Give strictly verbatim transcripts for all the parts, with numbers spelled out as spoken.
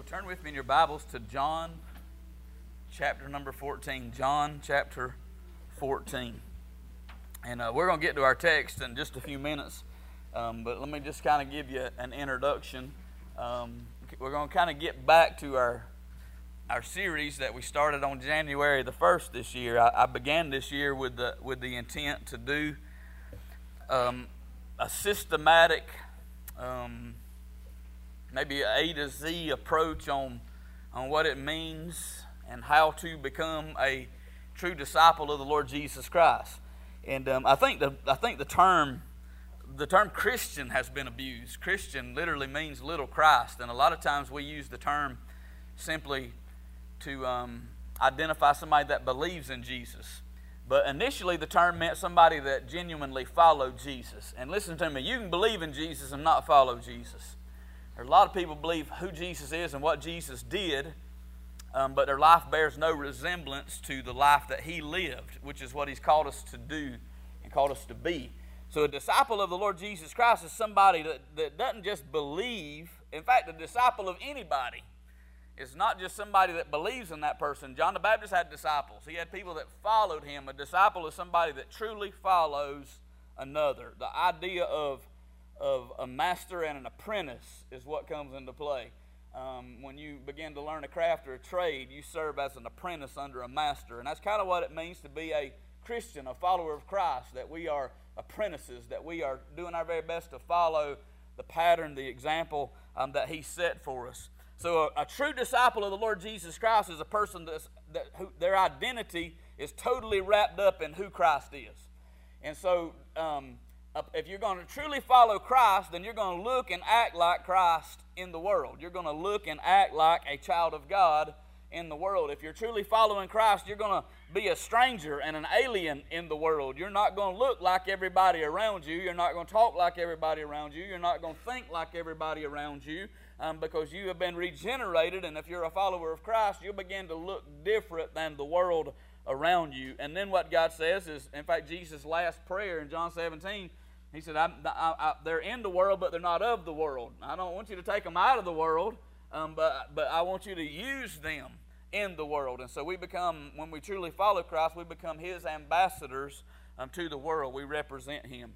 Turn with me in your Bibles to John chapter number fourteen. John chapter fourteen. And uh, we're going to get to our text in just a few minutes. Um, but let me just kind of give you an introduction. Um, we're going to kind of get back to our our series that we started on January the first this year. I, I began this year with the with the intent to do um, a systematic, um, maybe an A to Z approach on on what it means and how to become a true disciple of the Lord Jesus Christ. And um, I think the I think the term the term Christian has been abused. Christian literally means little Christ, and a lot of times we use the term simply to um, identify somebody that believes in Jesus. But initially the term meant somebody that genuinely followed Jesus. And listen to me, you can believe in Jesus and not follow Jesus. There are a lot of people believe who Jesus is and what Jesus did, um, but their life bears no resemblance to the life that He lived, which is what He's called us to do and called us to be. So a disciple of the Lord Jesus Christ is somebody that, that doesn't just believe. In fact, a disciple of anybody is not just somebody that believes in that person. John the Baptist had disciples. He had people that followed him. A disciple is somebody that truly follows another. The idea of, of a master and an apprentice is what comes into play. Um, when you begin to learn a craft or a trade, you serve as an apprentice under a master. And that's kind of what it means to be a Christian, a follower of Christ, that we are apprentices, that we are doing our very best to follow the pattern, the example um, that He set for us. So a, a true disciple of the Lord Jesus Christ is a person that's, that who, their identity is totally wrapped up in who Christ is. And so um, if you're going to truly follow Christ, then you're going to look and act like Christ in the world. You're going to look and act like a child of God in the world. If you're truly following Christ, you're going to be a stranger and an alien in the world. You're not going to look like everybody around you. You're not going to talk like everybody around you. You're not going to think like everybody around you. Um, because you have been regenerated, and if you're a follower of Christ, you'll begin to look different than the world around you. And then what God says is, in fact, Jesus' last prayer in John seventeen, He said, I, I, I, they're in the world, but they're not of the world. I don't want you to take them out of the world, um, but, but I want you to use them in the world. And so we become, when we truly follow Christ, we become His ambassadors um, to the world. We represent Him.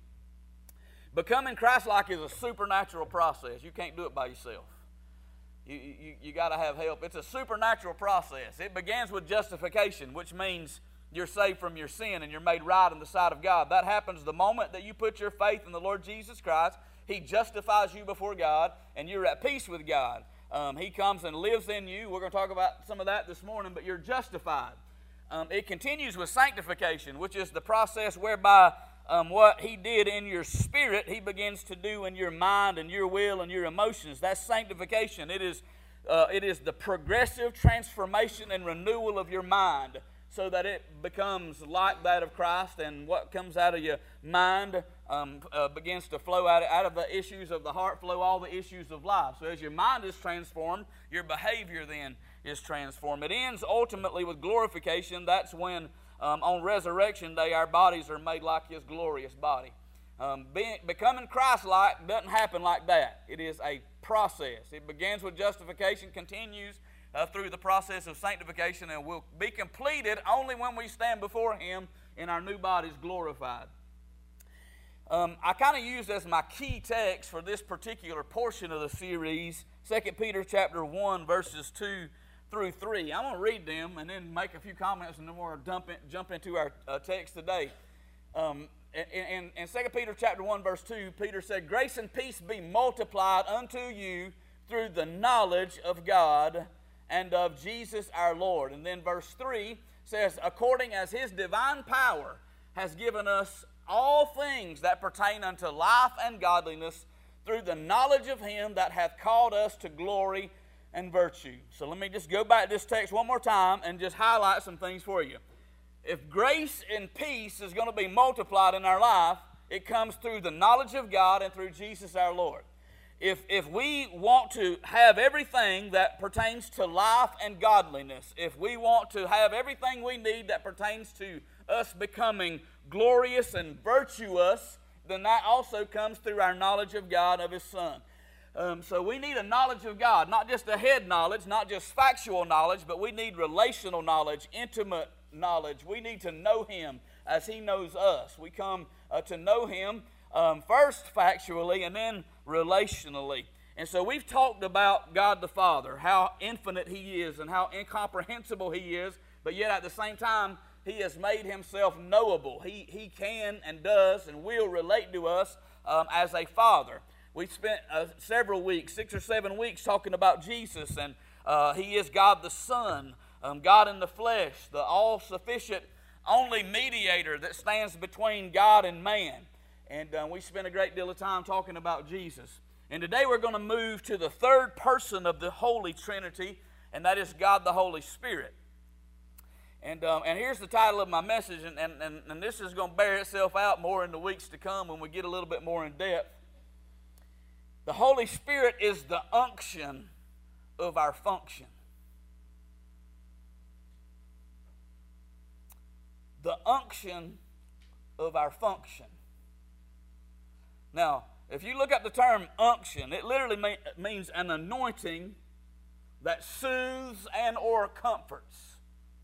Becoming Christ-like is a supernatural process. You can't do it by yourself. You, you, you got to have help. It's a supernatural process. It begins with justification, which means you're saved from your sin and you're made right in the sight of God. That happens the moment that you put your faith in the Lord Jesus Christ. He justifies you before God, and you're at peace with God. Um, he comes and lives in you. We're going to talk about some of that this morning, but you're justified. Um, it continues with sanctification, which is the process whereby Um, what He did in your spirit, He begins to do in your mind and your will and your emotions. That's sanctification. It is, uh, it is the progressive transformation and renewal of your mind so that it becomes like that of Christ, and what comes out of your mind um, uh, begins to flow out, out of the issues of the heart, flow all the issues of life. So as your mind is transformed, your behavior then is transformed. It ends ultimately with glorification. That's when Um, on resurrection day, our bodies are made like His glorious body. Um, being, becoming Christ-like doesn't happen like that. It is a process. It begins with justification, continues uh, through the process of sanctification, and will be completed only when we stand before Him in our new bodies glorified. Um, I kind of use as my key text for this particular portion of the series, Second Peter chapter one, verses two through three. I'm going to read them and then make a few comments, and then we're going to jump, in, jump into our uh, text today. Um, in, in, in Second Peter chapter one, verse two, Peter said, "Grace and peace be multiplied unto you through the knowledge of God and of Jesus our Lord." And then verse three says, "According as His divine power has given us all things that pertain unto life and godliness through the knowledge of Him that hath called us to glory and virtue." So let me just go back to this text one more time and just highlight some things for you. If grace and peace is going to be multiplied in our life, it comes through the knowledge of God and through Jesus our Lord. If, if we want to have everything that pertains to life and godliness, if we want to have everything we need that pertains to us becoming glorious and virtuous, then that also comes through our knowledge of God, of His Son. Um, so we need a knowledge of God, not just a head knowledge, not just factual knowledge, but we need relational knowledge, intimate knowledge. We need to know Him as He knows us. We come uh, to know Him um, first factually and then relationally. And so we've talked about God the Father, how infinite He is and how incomprehensible He is, but yet at the same time, He has made Himself knowable. He, he can and does and will relate to us um, as a Father. We spent uh, several weeks, six or seven weeks, talking about Jesus, and uh, He is God the Son, um, God in the flesh, the all-sufficient, only mediator that stands between God and man. And uh, we spent a great deal of time talking about Jesus. And today we're going to move to the third person of the Holy Trinity, and that is God the Holy Spirit. And um, and here's the title of my message, and, and, and, and this is going to bear itself out more in the weeks to come when we get a little bit more in depth. The Holy Spirit is the unction of our function. The unction of our function. Now, if you look at the term unction, it literally mean, means an anointing that soothes and or comforts.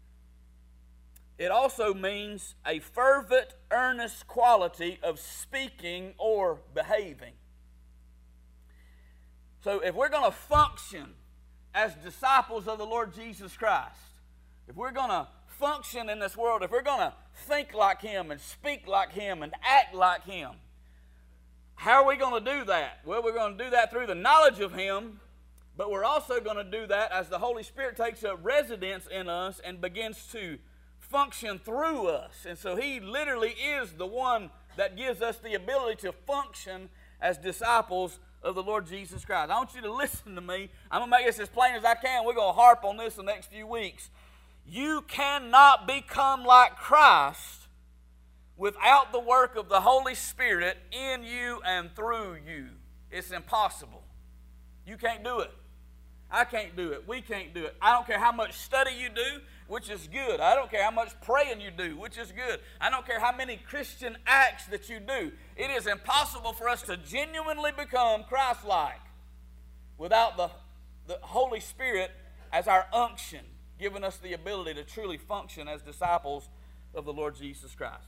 It also means a fervent, earnest quality of speaking or behaving. So if we're going to function as disciples of the Lord Jesus Christ, if we're going to function in this world, if we're going to think like Him and speak like Him and act like Him, how are we going to do that? Well, we're going to do that through the knowledge of Him, but we're also going to do that as the Holy Spirit takes up residence in us and begins to function through us. And so He literally is the one that gives us the ability to function as disciples of the Lord Jesus Christ. I want you to listen to me. I'm going to make this as plain as I can. We're going to harp on this the next few weeks. You cannot become like Christ without the work of the Holy Spirit in you and through you. It's impossible. You can't do it. I can't do it. We can't do it. I don't care how much study you do, which is good. I don't care how much praying you do, which is good. I don't care how many Christian acts that you do. It is impossible for us to genuinely become Christ-like without the, the Holy Spirit as our unction, giving us the ability to truly function as disciples of the Lord Jesus Christ.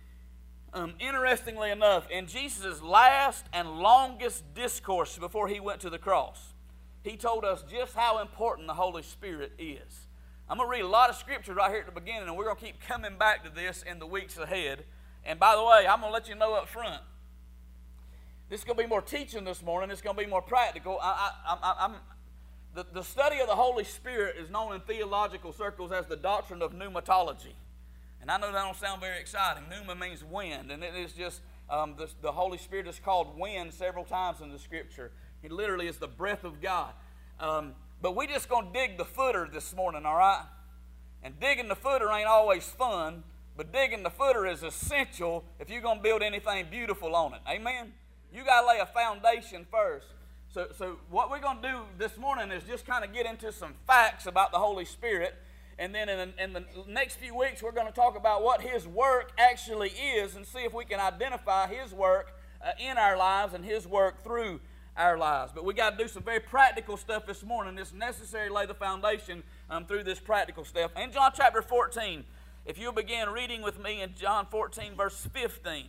Um, interestingly enough, in Jesus' last and longest discourse before He went to the cross, He told us just how important the Holy Spirit is. I'm going to read a lot of scripture right here at the beginning, and we're going to keep coming back to this in the weeks ahead. And by the way, I'm going to let you know up front, this is going to be more teaching this morning. It's going to be more practical. I, I, I, I'm, the, the study of the Holy Spirit is known in theological circles as the doctrine of pneumatology. And I know that don't sound very exciting. Pneuma means wind, and it is just, um, the, the Holy Spirit is called wind several times in the Scripture. It literally is the breath of God. Um, but we just going to dig the footer this morning, all right? And digging the footer ain't always fun, but digging the footer is essential if you're going to build anything beautiful on it. Amen? You got to lay a foundation first. So, so what we're going to do this morning is just kind of get into some facts about the Holy Spirit. And then in the, in the next few weeks, we're going to talk about what His work actually is and see if we can identify His work uh, in our lives and His work through our lives. But we got to do some very practical stuff this morning. It's necessary to lay the foundation um, through this practical stuff. In John chapter fourteen, if you'll begin reading with me in John fourteen, verse fifteen.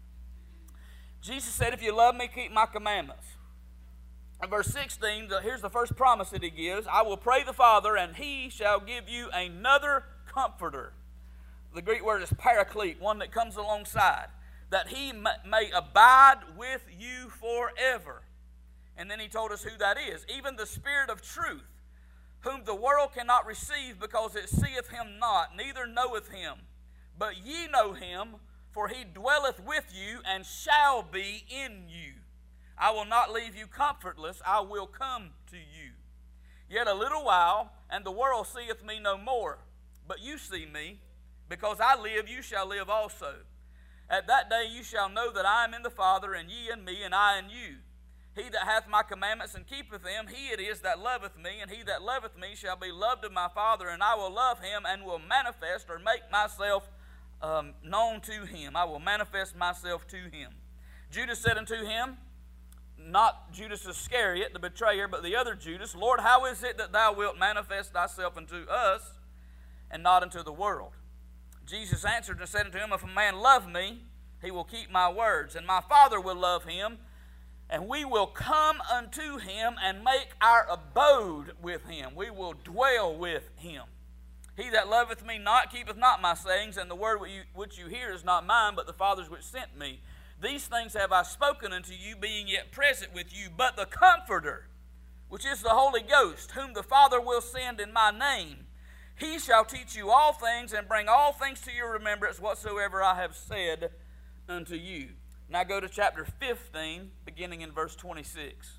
Jesus said, if you love me, keep my commandments. In verse sixteen, here's the first promise that He gives. I will pray the Father, and He shall give you another comforter. The Greek word is paraclete, one that comes alongside, that He may abide with you forever. And then He told us who that is. Even the Spirit of truth, whom the world cannot receive, because it seeth Him not, neither knoweth Him. But ye know Him, for He dwelleth with you, and shall be in you. I will not leave you comfortless, I will come to you. Yet a little while, and the world seeth me no more. But you see me, because I live, you shall live also. At that day you shall know that I am in the Father, and ye in me, and I in you. He that hath my commandments and keepeth them, he it is that loveth me, and he that loveth me shall be loved of my Father, and I will love him, and will manifest or make myself um, known to him. I will manifest myself to him. Judas said unto him, not Judas Iscariot, the betrayer, but the other Judas, Lord, how is it that thou wilt manifest thyself unto us, and not unto the world? Jesus answered and said unto him, If a man love me, he will keep my words, and my Father will love him, and we will come unto him and make our abode with him. We will dwell with him. He that loveth me not keepeth not my sayings, and the word which you hear is not mine, but the Father's which sent me. These things have I spoken unto you, being yet present with you. But the Comforter, which is the Holy Ghost, whom the Father will send in my name, he shall teach you all things, and bring all things to your remembrance, whatsoever I have said unto you. Now go to chapter fifteen, beginning in verse twenty-six.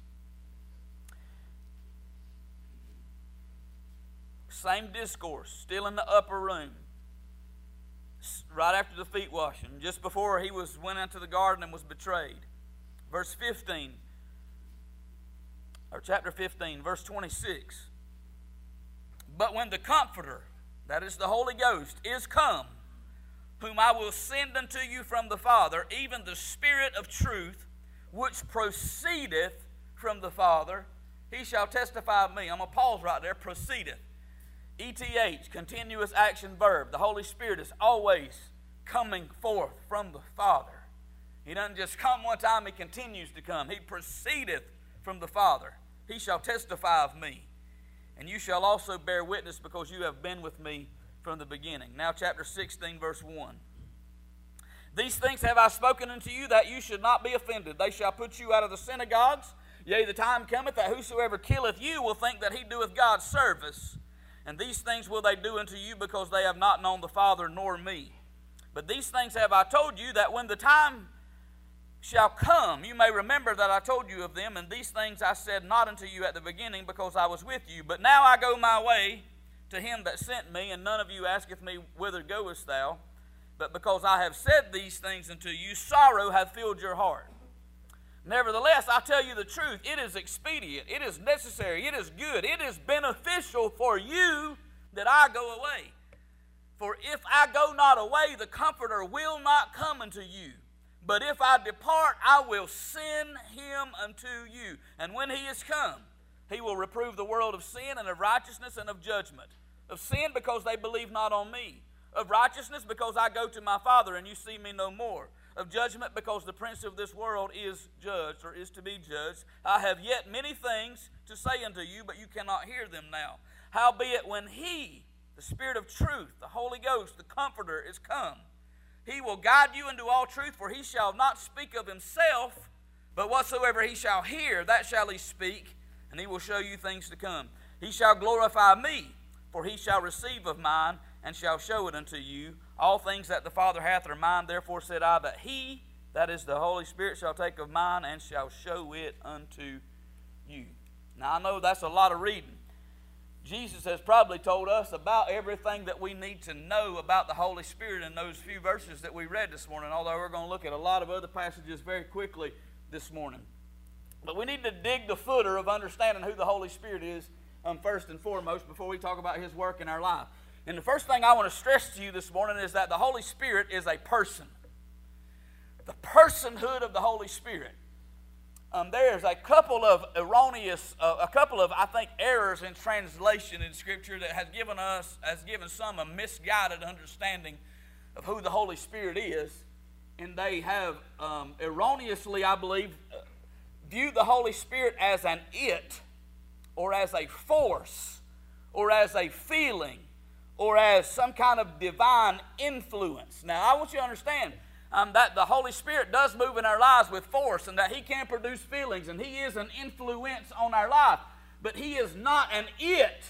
Same discourse, still in the upper room, right after the feet washing, just before he was went into the garden and was betrayed. Verse fifteen, or chapter fifteen, verse twenty-six. But when the Comforter, that is the Holy Ghost, is come, whom I will send unto you from the Father, even the Spirit of truth, which proceedeth from the Father, he shall testify of me. I'm going to pause right there. Proceedeth. E T H, continuous action verb. The Holy Spirit is always coming forth from the Father. He doesn't just come one time, he continues to come. He proceedeth from the Father. He shall testify of me. And you shall also bear witness, because you have been with me from the beginning. Now chapter sixteen, verse one. These things have I spoken unto you, that you should not be offended. They shall put you out of the synagogues. Yea, the time cometh that whosoever killeth you will think that he doeth God service. And these things will they do unto you, because they have not known the Father nor me. But these things have I told you, that when the time shall come, you may remember that I told you of them. And these things I said not unto you at the beginning, because I was with you. But now I go my way to him that sent me, and none of you asketh me, Whither goest thou? But because I have said these things unto you, sorrow hath filled your heart. Nevertheless, I tell you the truth, it is expedient, it is necessary, it is good, it is beneficial for you that I go away. For if I go not away, the Comforter will not come unto you. But if I depart, I will send him unto you. And when he is come, he will reprove the world of sin and of righteousness and of judgment. Of sin, because they believe not on me. Of righteousness, because I go to my Father, and you see me no more. Of judgment, because the prince of this world is judged, or is to be judged. I have yet many things to say unto you, but you cannot hear them now. Howbeit, when he, the Spirit of truth, the Holy Ghost, the Comforter, is come, he will guide you into all truth, for he shall not speak of himself, but whatsoever he shall hear, that shall he speak, and he will show you things to come. He shall glorify me, for he shall receive of mine, and shall show it unto you. All things that the Father hath are mine, therefore said I, that he, that is the Holy Spirit, shall take of mine, and shall show it unto you. Now I know that's a lot of reading. Jesus has probably told us about everything that we need to know about the Holy Spirit in those few verses that we read this morning, although we're going to look at a lot of other passages very quickly this morning. But we need to dig the footer of understanding who the Holy Spirit is um, first and foremost before we talk about his work in our life. And the first thing I want to stress to you this morning is that the Holy Spirit is a person. The personhood of the Holy Spirit. Um, there's a couple of erroneous, uh, a couple of, I think, errors in translation in Scripture that has given us, has given some a misguided understanding of who the Holy Spirit is. And they have um, erroneously, I believe, uh, viewed the Holy Spirit as an it, or as a force, or as a feeling, or as some kind of divine influence. Now, I want you to understand um, that the Holy Spirit does move in our lives with force, and that he can produce feelings, and he is an influence on our life. But he is not an it.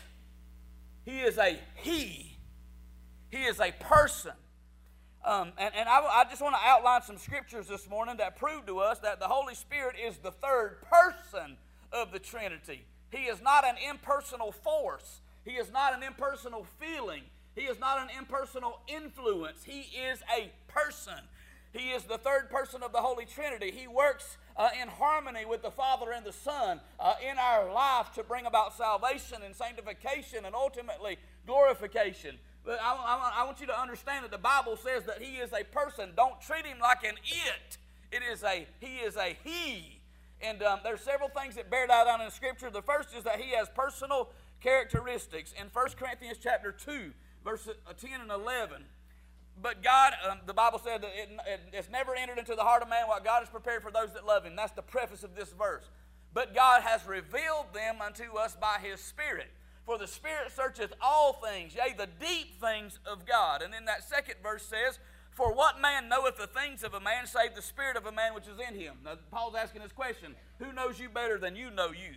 He is a he. He is a person. Um, and and I, I just want to outline some scriptures this morning that prove to us that the Holy Spirit is the third person of the Trinity. He is not an impersonal force. He is not an impersonal feeling. He is not an impersonal influence. He is a person. He is the third person of the Holy Trinity. He works uh, in harmony with the Father and the Son uh, in our life to bring about salvation and sanctification and ultimately glorification. But I, I, I want you to understand that the Bible says that he is a person. Don't treat him like an it. It is a, he is a he. And um, there's several things that bear that out in the Scripture. The first is that he has personal characteristics. In First Corinthians chapter two, verses ten and eleven, but God, um, the Bible said that it, it, it's never entered into the heart of man what God has prepared for those that love him. That's the preface of this verse. But God has revealed them unto us by his Spirit. For the Spirit searcheth all things, yea, the deep things of God. And then that second verse says, for what man knoweth the things of a man, save the spirit of a man which is in him? Now, Paul's asking this question, who knows you better than you know you?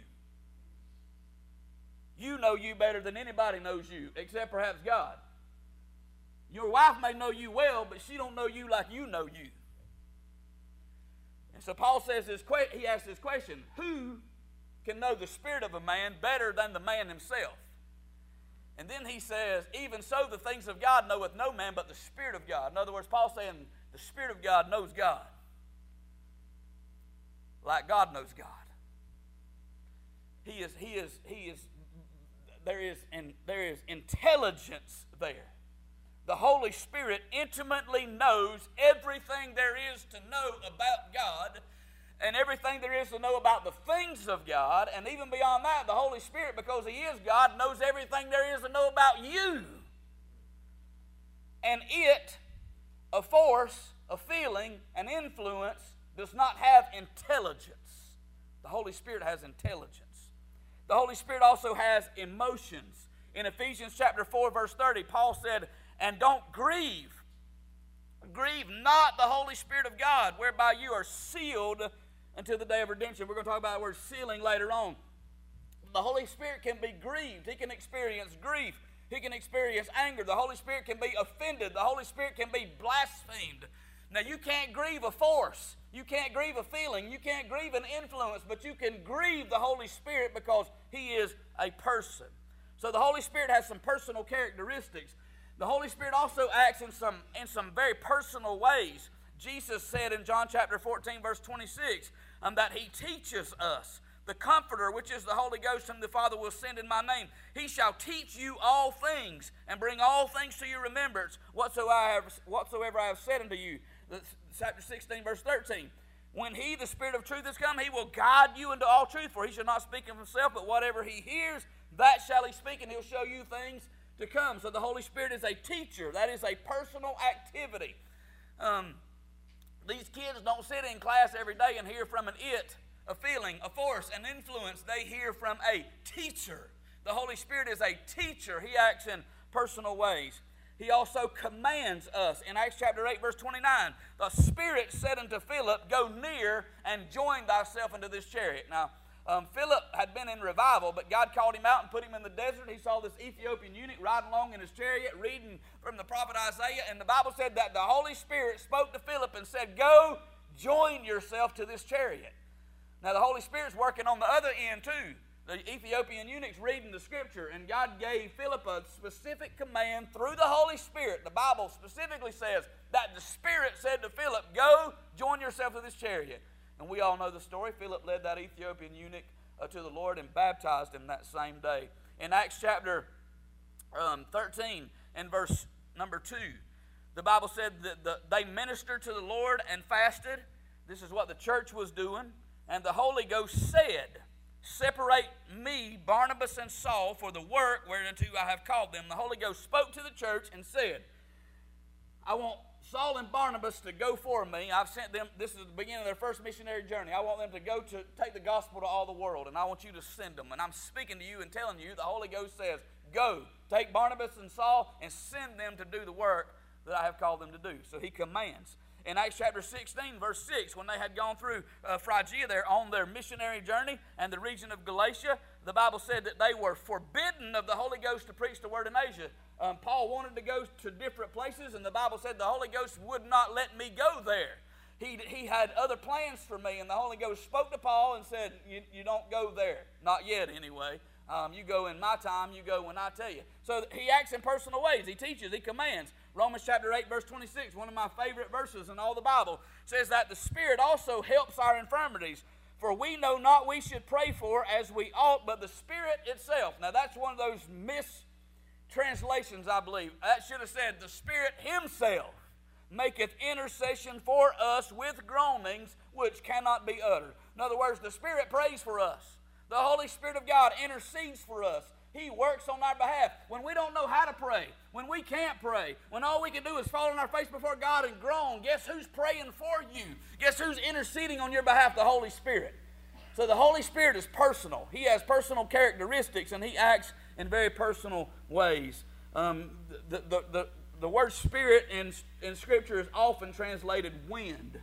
You know you better than anybody knows you, except perhaps God. Your wife may know you well, but she don't know you like you know you. And so Paul says this, he asks this question, who can know the spirit of a man better than the man himself? And then he says, even so the things of God knoweth no man but the Spirit of God. In other words, Paul's saying the Spirit of God knows God. Like God knows God. He is, he is, he is, there is, and there is intelligence there. The Holy Spirit intimately knows everything there is to know about God, and everything there is to know about the things of God, and even beyond that, the Holy Spirit, because he is God, knows everything there is to know about you. And it, a force, a feeling, an influence, does not have intelligence. The Holy Spirit has intelligence. The Holy Spirit also has emotions. In Ephesians chapter four, verse thirty, Paul said, and don't grieve. Grieve not the Holy Spirit of God, whereby you are sealed until the day of redemption. We're going to talk about the word sealing later on. The Holy Spirit can be grieved. He can experience grief. He can experience anger. The Holy Spirit can be offended. The Holy Spirit can be blasphemed. Now, you can't grieve a force. You can't grieve a feeling. You can't grieve an influence, but you can grieve the Holy Spirit because he is a person. So the Holy Spirit has some personal characteristics. The Holy Spirit also acts in some, in some very personal ways. Jesus said in John chapter fourteen, verse twenty-six, um, that he teaches us. The Comforter, which is the Holy Ghost, whom the Father will send in my name, he shall teach you all things and bring all things to your remembrance, whatsoever I have, whatsoever I have said unto you. Chapter sixteen, verse thirteen. When he, the Spirit of truth, is come, he will guide you into all truth, for he shall not speak of himself, but whatever he hears, that shall he speak, and he'll show you things to come. So the Holy Spirit is a teacher. That is a personal activity. Um, these kids don't sit in class every day and hear from an it, a feeling, a force, an influence. They hear from a teacher. The Holy Spirit is a teacher. He acts in personal ways. He also commands us. In Acts chapter eight, verse twenty-nine, the Spirit said unto Philip, go near and join thyself into this chariot. Now, um, Philip had been in revival, but God called him out and put him in the desert. He saw this Ethiopian eunuch riding along in his chariot, reading from the prophet Isaiah, and the Bible said that the Holy Spirit spoke to Philip and said, go join yourself to this chariot. Now, the Holy Spirit's working on the other end, too. The Ethiopian eunuch's reading the Scripture, and God gave Philip a specific command through the Holy Spirit. The Bible specifically says that the Spirit said to Philip, go join yourself to this chariot. And we all know the story. Philip led that Ethiopian eunuch uh, to the Lord and baptized him that same day. In Acts chapter um, thirteen and verse number two, the Bible said that the, they ministered to the Lord and fasted. This is what the church was doing. And the Holy Ghost said, separate me, Barnabas and Saul, for the work whereunto I have called them. The Holy Ghost spoke to the church and said, I want Saul and Barnabas to go for me. I've sent them, this is the beginning of their first missionary journey. I want them to go to take the gospel to all the world, and I want you to send them. And I'm speaking to you and telling you, the Holy Ghost says, go, take Barnabas and Saul and send them to do the work that I have called them to do. So he commands. In Acts chapter sixteen, verse six, when they had gone through uh, Phrygia there on their missionary journey and the region of Galatia, the Bible said that they were forbidden of the Holy Ghost to preach the word in Asia. Um, Paul wanted to go to different places, and the Bible said the Holy Ghost would not let me go there. He, he had other plans for me, and the Holy Ghost spoke to Paul and said, you, you don't go there. Not yet, anyway. Um, you go in my time, you go when I tell you. So he acts in personal ways. He teaches, he commands. Romans chapter eight, verse twenty-six, one of my favorite verses in all the Bible, says that the Spirit also helps our infirmities. For we know not we should pray for as we ought, but the Spirit itself. Now that's one of those mistranslations, I believe. That should have said the Spirit himself. maketh intercession for us with groanings which cannot be uttered. In other words, the Spirit prays for us. The Holy Spirit of God intercedes for us. He works on our behalf. When we don't know how to pray, when we can't pray, when all we can do is fall on our face before God and groan, guess who's praying for you? Guess who's interceding on your behalf? The Holy Spirit. So the Holy Spirit is personal. He has personal characteristics, and He acts in very personal ways. Um, the, the, the, the word Spirit in, in Scripture is often translated wind.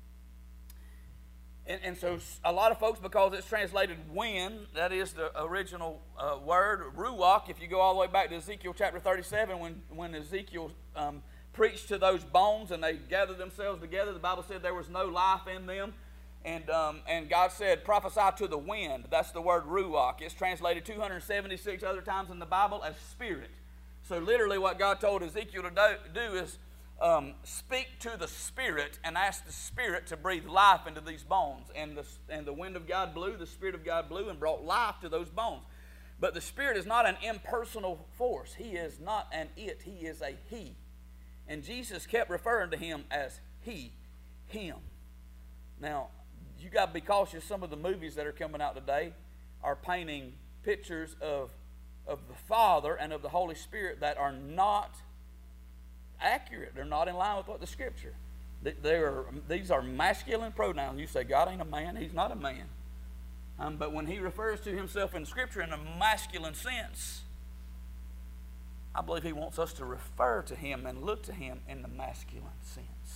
And, and so a lot of folks, because it's translated wind, that is the original uh, word, ruach. If you go all the way back to Ezekiel chapter thirty-seven, when, when Ezekiel um, preached to those bones and they gathered themselves together, the Bible said there was no life in them. And, um, and God said, prophesy to the wind. That's the word ruach. It's translated two hundred seventy-six other times in the Bible as spirit. So literally what God told Ezekiel to do, do is um, speak to the Spirit and ask the Spirit to breathe life into these bones. And the, and the wind of God blew, the Spirit of God blew and brought life to those bones. But the Spirit is not an impersonal force. He is not an it. He is a He. And Jesus kept referring to Him as He, Him. Now, you got to be cautious. Some of the movies that are coming out today are painting pictures of, of the Father and of the Holy Spirit that are not accurate. They're not in line with what the Scripture. They are, these are masculine pronouns. You say, God ain't a man. He's not a man. Um, but when He refers to Himself in Scripture in a masculine sense, I believe He wants us to refer to Him and look to Him in the masculine sense.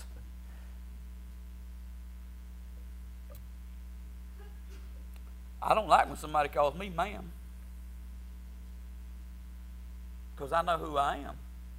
I don't like when somebody calls me ma'am, because I know who I am.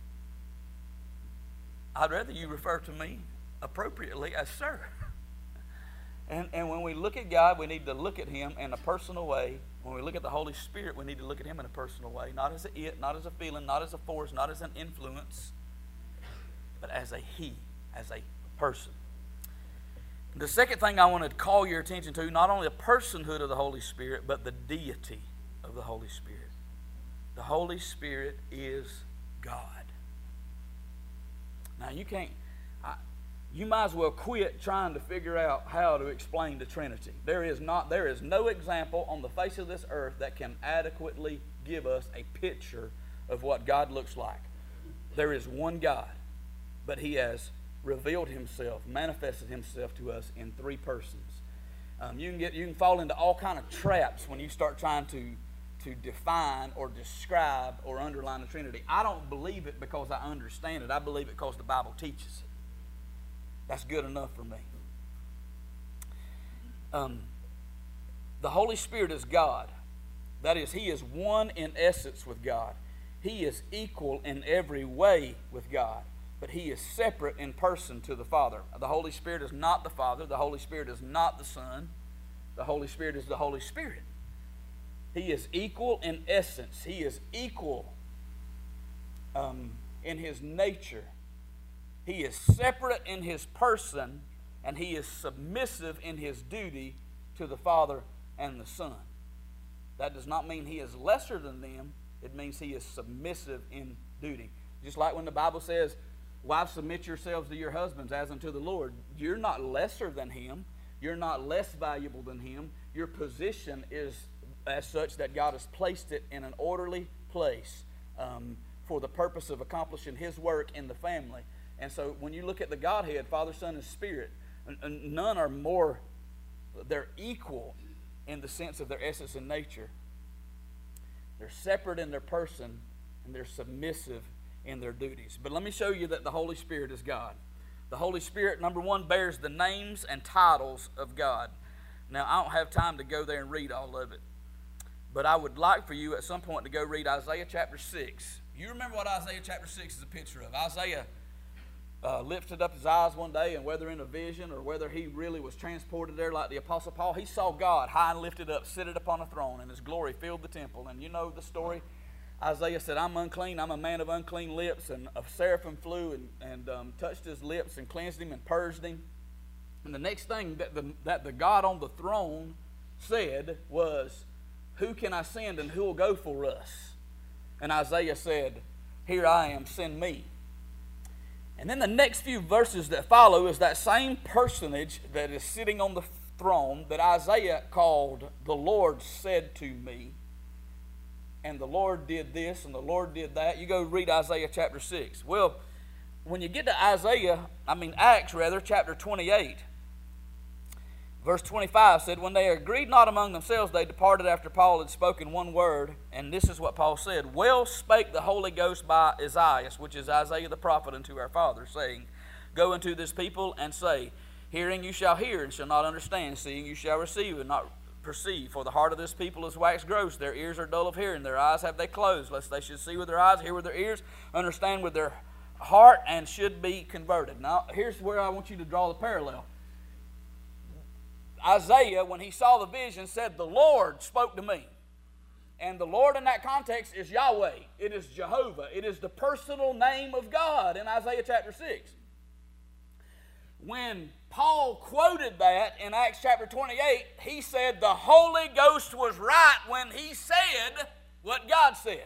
I'd rather you refer to me appropriately as sir. And, and when we look at God, we need to look at Him in a personal way. When we look at the Holy Spirit, we need to look at Him in a personal way. Not as a it, not as a feeling, not as a force, not as an influence, but as a He, as a person. The second thing I want to call your attention to, not only the personhood of the Holy Spirit, but the deity of the Holy Spirit. The Holy Spirit is God. Now, you can't, I, you might as well quit trying to figure out how to explain the Trinity. There is not, there is no example on the face of this earth that can adequately give us a picture of what God looks like. There is one God, but He has revealed Himself, manifested Himself to us in three persons. Um, you can get, you can fall into all kind of traps when you start trying to to define or describe or underline the Trinity. I don't believe it because I understand it. I believe it because the Bible teaches it. That's good enough for me. Um, the Holy Spirit is God. That is, He is one in essence with God. He is equal in every way with God, but He is separate in person to the Father. The Holy Spirit is not the Father. The Holy Spirit is not the Son. The Holy Spirit is the Holy Spirit. He is equal in essence. He is equal um, in His nature. He is separate in His person, and He is submissive in His duty to the Father and the Son. That does not mean He is lesser than them. It means He is submissive in duty. Just like when the Bible says, wives, submit yourselves to your husbands as unto the Lord. You're not lesser than Him. You're not less valuable than Him. Your position is as such that God has placed it in an orderly place um, for the purpose of accomplishing His work in the family. And so when you look at the Godhead, Father, Son, and Spirit, none are more, they're equal in the sense of their essence and nature. They're separate in their person, and they're submissive in their duties. But let me show you that the Holy Spirit is God. The Holy Spirit, number one, bears the names and titles of God. Now, I don't have time to go there and read all of it, but I would like for you at some point to go read Isaiah chapter six. You remember what Isaiah chapter six is a picture of. Isaiah uh, lifted up his eyes one day, and whether in a vision or whether he really was transported there like the Apostle Paul, he saw God high and lifted up, seated upon a throne, and His glory filled the temple. And you know the story. Isaiah said, I'm unclean, I'm a man of unclean lips, and a seraphim flew and, and um, touched his lips and cleansed him and purged him. And the next thing that the, that the God on the throne said was, who can I send and who will go for us? And Isaiah said, here I am, send me. And then the next few verses that follow is that same personage that is sitting on the throne that Isaiah called, "The Lord said to me," and the Lord did this and the Lord did that. You go read Isaiah chapter six. Well, when you get to Isaiah, I mean Acts rather, chapter twenty-eight, verse twenty-five said, "When they agreed not among themselves, they departed after Paul had spoken one word." And this is what Paul said, "Well spake the Holy Ghost by Isaiah," which is Isaiah the prophet, unto our fathers, saying, "Go unto this people and say, Hearing you shall hear and shall not understand, seeing you shall receive and not perceive. For the heart of this people is waxed gross, their ears are dull of hearing, their eyes have they closed, lest they should see with their eyes, hear with their ears, understand with their heart, and should be converted." Now, here's where I want you to draw the parallel. Isaiah, when he saw the vision, said, "The Lord spoke to me." And the Lord in that context is Yahweh. It is Jehovah. It is the personal name of God in Isaiah chapter six. When Paul quoted that in Acts chapter twenty-eight, he said the Holy Ghost was right when he said what God said.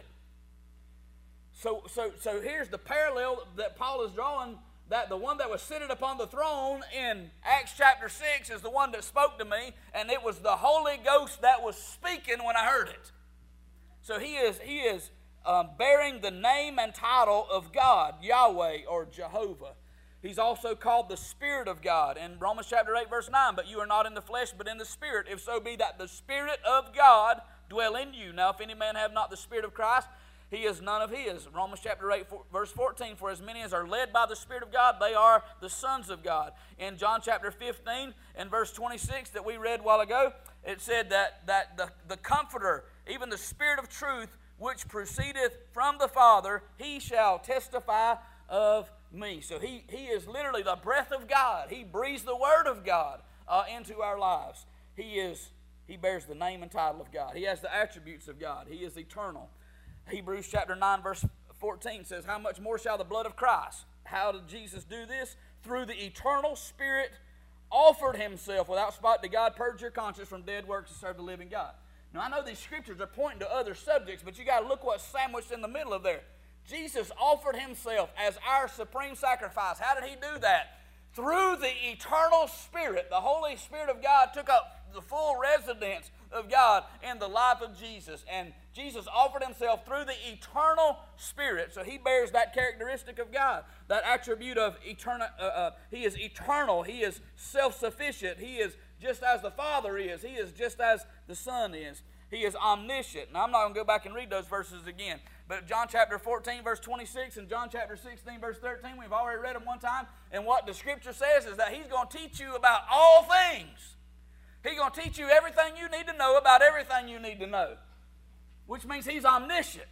So, so, so here's the parallel that Paul is drawing, that the one that was seated upon the throne in Acts chapter six is the one that spoke to me, and it was the Holy Ghost that was speaking when I heard it. So he is, he is um, bearing the name and title of God, Yahweh or Jehovah. He's also called the Spirit of God in Romans chapter eight, verse nine. "But you are not in the flesh, but in the Spirit, if so be that the Spirit of God dwell in you. Now, if any man have not the Spirit of Christ, he is none of his." Romans chapter eight, verse fourteen, "For as many as are led by the Spirit of God, they are the sons of God." In John chapter fifteen and verse twenty-six that we read a while ago, it said that, that the, the Comforter, even the Spirit of truth, which proceedeth from the Father, he shall testify of me. So he, he is literally the breath of God. He breathes the word of God uh, into our lives. He is he bears the name and title of God. He has the attributes of God. He is eternal. Hebrews chapter nine verse fourteen says, "How much more shall the blood of Christ?" How did Jesus do this? "Through the eternal Spirit offered himself without spot to God, purge your conscience from dead works to serve the living God." Now I know these scriptures are pointing to other subjects, but you got to look what's sandwiched in the middle of there. Jesus offered himself as our supreme sacrifice. How did he do that? Through the eternal Spirit. The Holy Spirit of God took up the full residence of God in the life of Jesus. And Jesus offered himself through the eternal Spirit. So he bears that characteristic of God, that attribute of eternal. Uh, uh, he is eternal. He is self-sufficient. He is just as the Father is. He is just as the Son is. He is omniscient. Now, I'm not going to go back and read those verses again. But John chapter fourteen, verse twenty-six, and John chapter sixteen, verse thirteen, we've already read them one time. And what the Scripture says is that he's going to teach you about all things. He's going to teach you everything you need to know about everything you need to know, which means he's omniscient.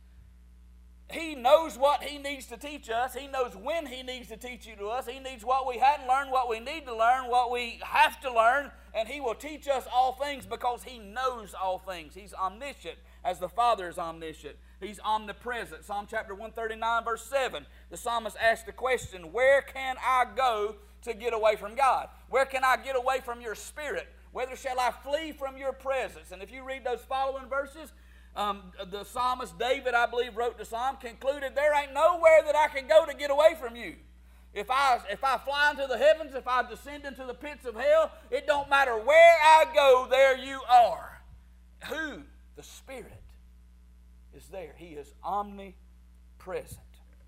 He knows what he needs to teach us. He knows when he needs to teach you to us. He needs what we hadn't learned, what we need to learn, what we have to learn, and he will teach us all things because he knows all things. He's omniscient as the Father is omniscient. He's omnipresent. Psalm chapter one thirty-nine, verse seven, the psalmist asked the question, "Where can I go to get away from God? Where can I get away from your Spirit? Whither shall I flee from your presence?" And if you read those following verses, Um, the psalmist David, I believe, wrote the psalm, concluded, "There ain't nowhere that I can go to get away from you. If I, if I fly into the heavens, if I descend into the pits of hell, it don't matter where I go, there you are." Who? The Spirit is there. He is omnipresent.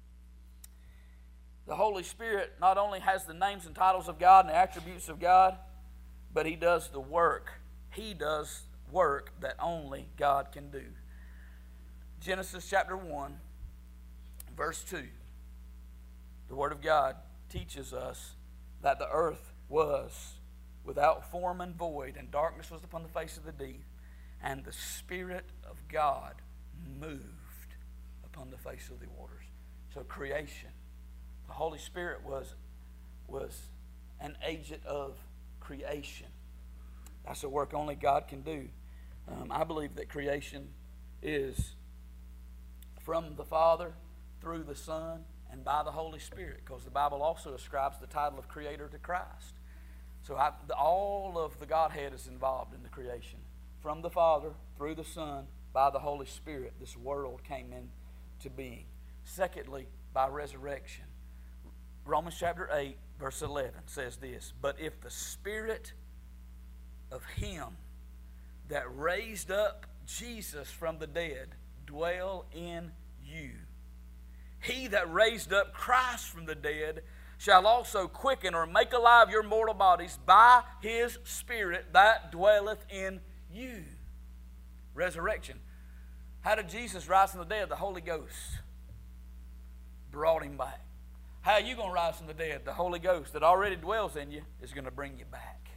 The Holy Spirit not only has the names and titles of God and the attributes of God, but he does the work. He does work that only God can do. Genesis chapter one, verse two. The Word of God teaches us that the earth was without form and void, and darkness was upon the face of the deep, and the Spirit of God moved upon the face of the waters. So creation. The Holy Spirit was, was an agent of creation. That's a work only God can do. Um, I believe that creation is from the Father, through the Son, and by the Holy Spirit, because the Bible also ascribes the title of Creator to Christ. So I, the, all of the Godhead is involved in the creation. From the Father, through the Son, by the Holy Spirit, this world came into being. Secondly, by resurrection. Romans chapter eight, verse eleven says this, "But if the Spirit of Him that raised up Jesus from the dead dwell in you, He that raised up Christ from the dead shall also quicken or make alive your mortal bodies by His Spirit that dwelleth in you." Resurrection. How did Jesus rise from the dead? The Holy Ghost brought Him back. How are you going to rise from the dead? The Holy Ghost that already dwells in you is going to bring you back.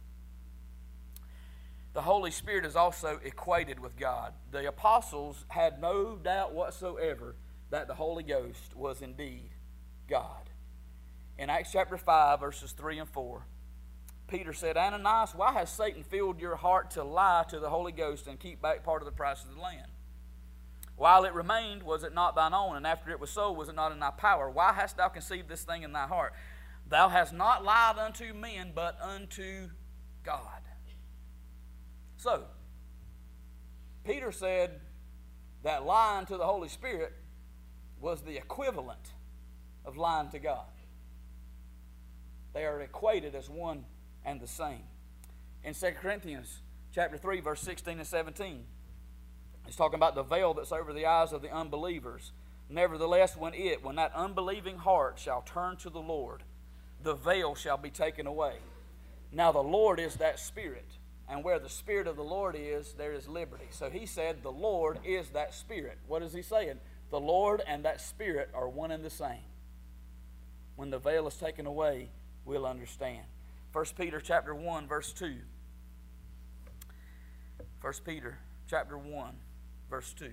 The Holy Spirit is also equated with God. The apostles had no doubt whatsoever that the Holy Ghost was indeed God. In Acts chapter five, verses three and four, Peter said, "Ananias, why has Satan filled your heart to lie to the Holy Ghost and keep back part of the price of the land? While it remained, was it not thine own? And after it was sold, was it not in thy power? Why hast thou conceived this thing in thy heart? Thou hast not lied unto men, but unto God." So, Peter said that lying to the Holy Spirit was the equivalent of lying to God. They are equated as one and the same. In Second Corinthians chapter three, verse sixteen and seventeen, it's talking about the veil that's over the eyes of the unbelievers. "Nevertheless, when it, when that unbelieving heart shall turn to the Lord, the veil shall be taken away. Now the Lord is that Spirit, and where the Spirit of the Lord is, there is liberty." So he said the Lord is that Spirit. What is he saying? The Lord and that Spirit are one and the same. When the veil is taken away, we'll understand. First Peter chapter one, verse two. First Peter chapter one, verse two.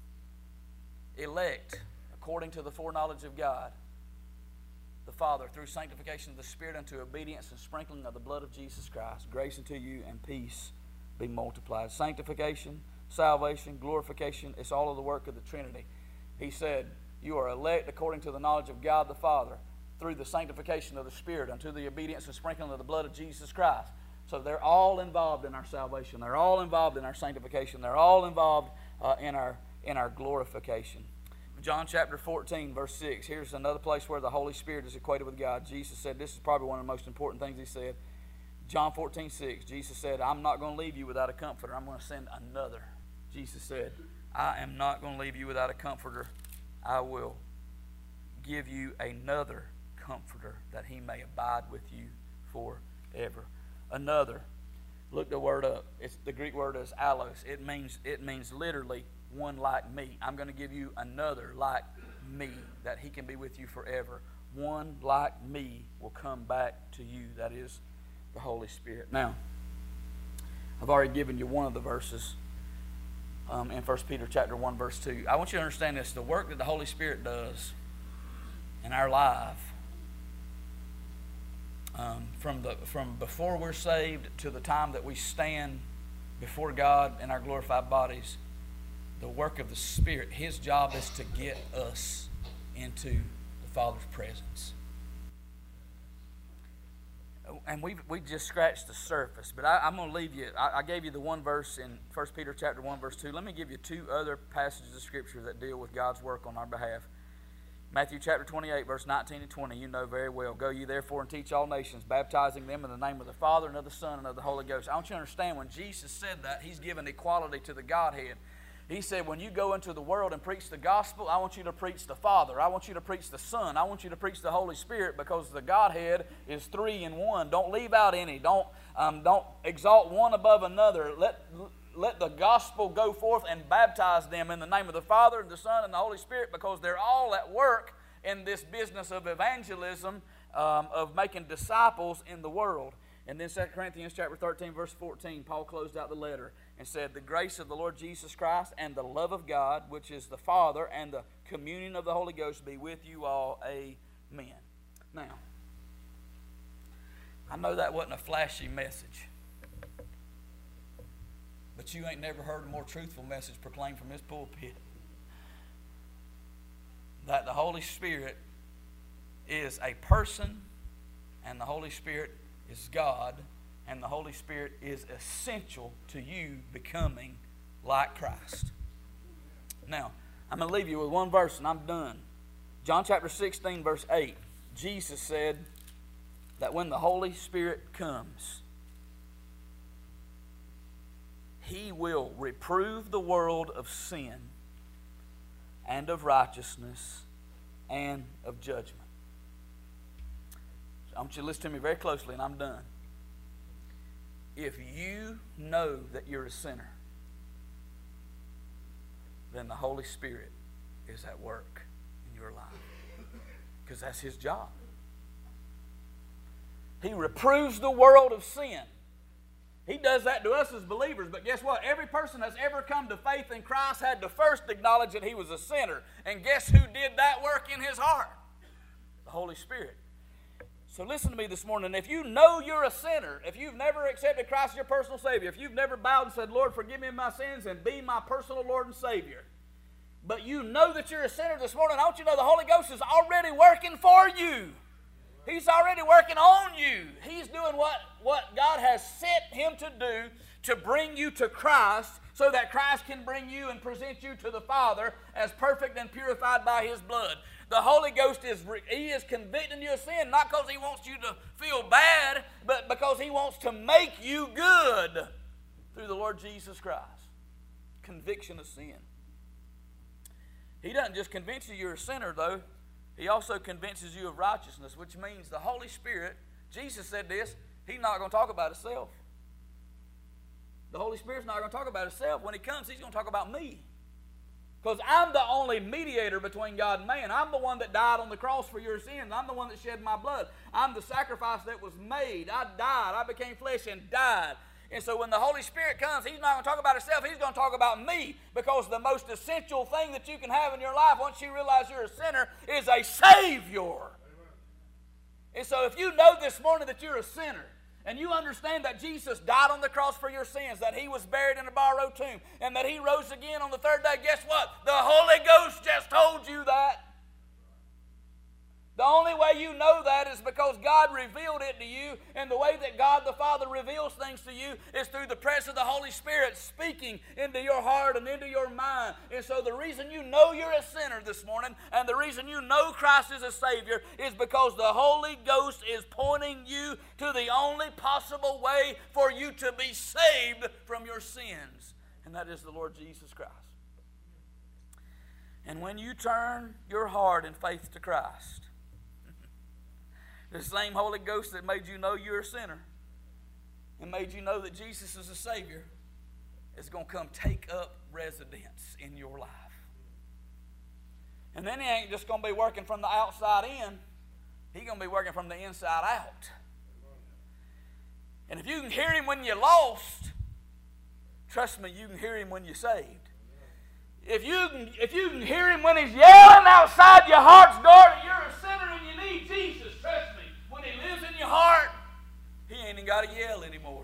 "Elect according to the foreknowledge of God the Father, through sanctification of the Spirit, unto obedience and sprinkling of the blood of Jesus Christ. Grace unto you and peace be multiplied." Sanctification, salvation, glorification, it's all of the work of the Trinity. He said, you are elect according to the knowledge of God the Father, through the sanctification of the Spirit, unto the obedience and sprinkling of the blood of Jesus Christ. So they're all involved in our salvation. They're all involved in our sanctification. They're all involved uh, in our in our glorification. John chapter fourteen, verse six. Here's another place where the Holy Spirit is equated with God. Jesus said, this is probably one of the most important things he said. John fourteen, six. Jesus said, "I'm not going to leave you without a comforter. I'm going to send another." Jesus said, "I am not going to leave you without a comforter. I will give you another comforter, that he may abide with you forever." Another. Look the word up. It's the Greek word is allos. It means it means literally one like me. I'm going to give you another like me, that he can be with you forever. One like me will come back to you. That is the Holy Spirit. Now, I've already given you one of the verses um, in First Peter chapter one, verse two. I want you to understand this. The work that the Holy Spirit does in our life, um, from the from before we're saved to the time that we stand before God in our glorified bodies, the work of the Spirit, His job is to get us into the Father's presence. And we we just scratched the surface, but I, I'm going to leave you. I, I gave you the one verse in First Peter chapter one, verse two. Let me give you two other passages of Scripture that deal with God's work on our behalf. Matthew chapter twenty-eight, verse nineteen and twenty, you know very well. "Go ye therefore and teach all nations, baptizing them in the name of the Father and of the Son and of the Holy Ghost." I want you to understand, when Jesus said that, He's given equality to the Godhead. He said, when you go into the world and preach the gospel, I want you to preach the Father. I want you to preach the Son. I want you to preach the Holy Spirit, because the Godhead is three in one. Don't leave out any. Don't, um, don't exalt one above another. Let, let the gospel go forth and baptize them in the name of the Father and the Son and the Holy Spirit, because they're all at work in this business of evangelism, um, of making disciples in the world. And then Second Corinthians chapter thirteen, verse fourteen, Paul closed out the letter and said, "The grace of the Lord Jesus Christ and the love of God, which is the Father, and the communion of the Holy Ghost be with you all. Amen." Now, I know that wasn't a flashy message, but you ain't never heard a more truthful message proclaimed from this pulpit. That the Holy Spirit is a person, and the Holy Spirit is God, and the Holy Spirit is essential to you becoming like Christ. Now, I'm going to leave you with one verse and I'm done. John chapter sixteen, verse eight. Jesus said that when the Holy Spirit comes, He will reprove the world of sin and of righteousness and of judgment. So I want you to listen to me very closely, and I'm done. If you know that you're a sinner, then the Holy Spirit is at work in your life. Because that's His job. He reproves the world of sin. He does that to us as believers, but guess what? Every person that's ever come to faith in Christ had to first acknowledge that he was a sinner. And guess who did that work in his heart? The Holy Spirit. So listen to me this morning. If you know you're a sinner, if you've never accepted Christ as your personal Savior, if you've never bowed and said, Lord, forgive me of my sins and be my personal Lord and Savior, but you know that you're a sinner this morning, I want you to know the Holy Ghost is already working for you. He's already working on you. He's doing what, what God has sent Him to do to bring you to Christ so that Christ can bring you and present you to the Father as perfect and purified by His blood. The Holy Ghost is He is convicting you of sin, not because He wants you to feel bad, but because He wants to make you good through the Lord Jesus Christ. Conviction of sin. He doesn't just convince you you're a sinner, though. He also convinces you of righteousness, which means the Holy Spirit, Jesus said this, He's not going to talk about Himself. The Holy Spirit's not going to talk about Himself. When He comes, He's going to talk about me. Because I'm the only mediator between God and man. I'm the one that died on the cross for your sins. I'm the one that shed my blood. I'm the sacrifice that was made. I died. I became flesh and died. And so when the Holy Spirit comes, He's not going to talk about Himself. He's going to talk about me, because the most essential thing that you can have in your life once you realize you're a sinner is a Savior. Amen. And so if you know this morning that you're a sinner, and you understand that Jesus died on the cross for your sins, that He was buried in a borrowed tomb, and that He rose again on the third day, guess what? The Holy Ghost just told you that. The only way you know that is because God revealed it to you, and the way that God the Father reveals things to you is through the presence of the Holy Spirit speaking into your heart and into your mind. And so the reason you know you're a sinner this morning, and the reason you know Christ is a Savior, is because the Holy Ghost is pointing you to the only possible way for you to be saved from your sins, and that is the Lord Jesus Christ. And when you turn your heart in faith to Christ, the same Holy Ghost that made you know you're a sinner and made you know that Jesus is a Savior is going to come take up residence in your life. And then He ain't just going to be working from the outside in. He's going to be working from the inside out. And if you can hear Him when you're lost, trust me, you can hear Him when you're saved. If you can, if you can hear Him when He's yelling outside your heart's door that you're a sinner and you need Jesus, trust me, when He lives in your heart, He ain't even got to yell anymore.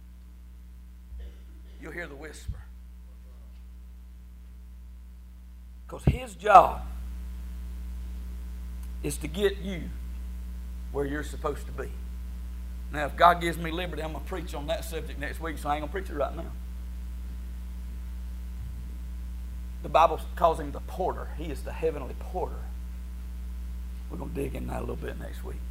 You'll hear the whisper. Because His job is to get you where you're supposed to be. Now, if God gives me liberty, I'm going to preach on that subject next week, so I ain't going to preach it right now. The Bible calls Him the porter. He is the heavenly porter. We're going to dig in that a little bit next week.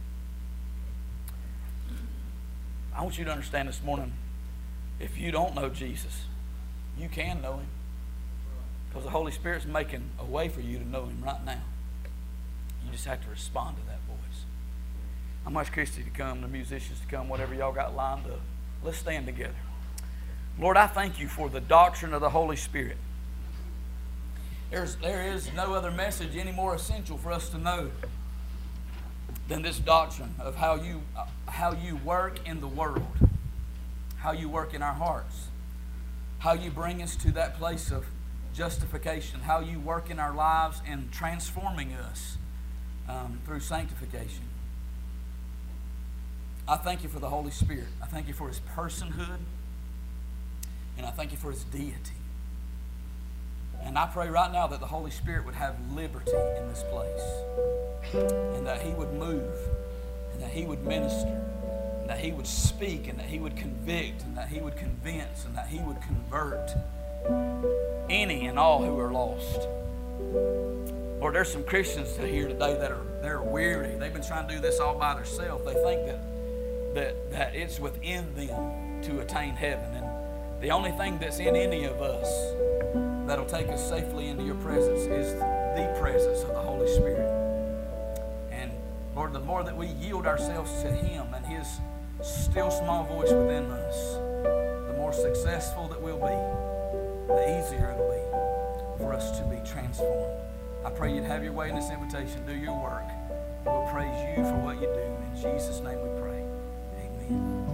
I want you to understand this morning, if you don't know Jesus, you can know Him. Because the Holy Spirit's making a way for you to know Him right now. You just have to respond to that voice. I'm going to ask Christy to come, the musicians to come, whatever y'all got lined up. Let's stand together. Lord, I thank You for the doctrine of the Holy Spirit. There's, there is no other message any more essential for us to know than this doctrine of how you, uh, how you work in the world, how You work in our hearts, how You bring us to that place of justification, how You work in our lives in transforming us um, through sanctification. I thank You for the Holy Spirit. I thank You for His personhood, and I thank You for His deity. And I pray right now that the Holy Spirit would have liberty in this place, and that He would move, and that He would minister, and that He would speak, and that He would convict, and that He would convince, and that He would convert any and all who are lost. Lord, there's some Christians here today that are they're weary. They've been trying to do this all by themselves. They think that that that it's within them to attain heaven. And the only thing that's in any of us that'll take us safely into your presence is the presence of the Holy Spirit. And Lord, the more that we yield ourselves to Him and His still small voice within us, the more successful that we'll be, the easier it'll be for us to be transformed. I pray you'd have your way in this invitation, do your work. We'll praise you for what you do. In Jesus' name we pray. Amen.